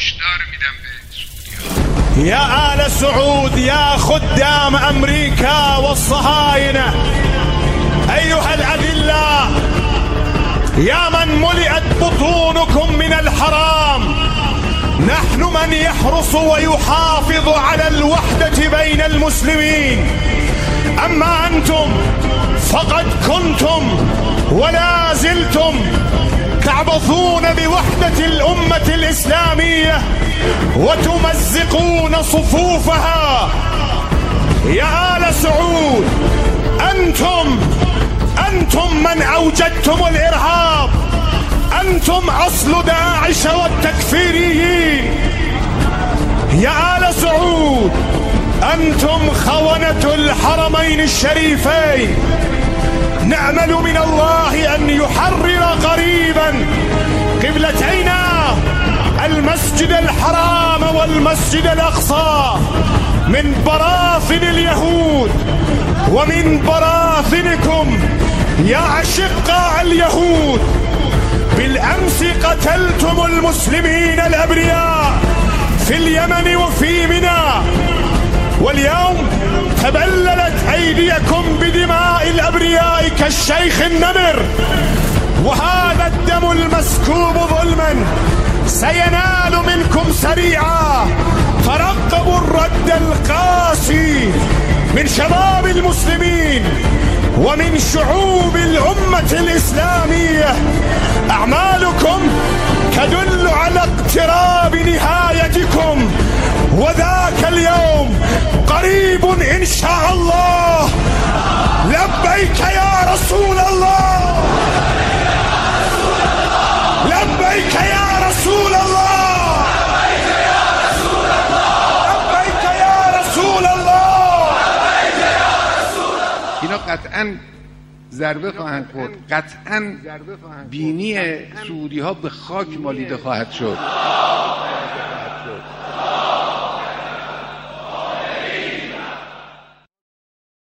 هشدار میدم به يا آل سعود، يا خدام أمريكا والصهاينة، أيها الأذلاء، يا من ملئت بطونكم من الحرام، نحن من يحرص ويحافظ على الوحدة بين المسلمين. أما أنتم فقد كنتم ولا زلتم تعبثون بوحدة الأمة الإسلامية وتمزقون صفوفها. يا آل سعود، أنتم من أوجدتم الإرهاب، أنتم أصل داعش والتكفيريين. يا آل سعود، أنتم خونة الحرمين الشريفين. نأمل من الله أن يحرر قريبا قبلتينا المسجد الحرام والمسجد الأقصى من براثن اليهود ومن براثنكم يا أشقاء اليهود. بالأمس قتلتم المسلمين الأبرياء في اليمن وفي منى، واليوم تبللت أيديكم بدماء الأبرياء كالشيخ النمر، وهذا الدم المسكوب ظلما سينال منكم سريعا. ترقبوا الرد القاسي من شباب المسلمين ومن شعوب الأمة الإسلامية. أعمالكم تدل على اقتراب نهايتكم، وذاك اليوم قريب إن شاء الله. لبيك يا رسول الله، لبيك يا رسول الله، لبيك يا رسول الله. اینا قطعا ضربه خواهند خورد، قطعا بینی سعودی ها به خاک مالیده خواهد شد.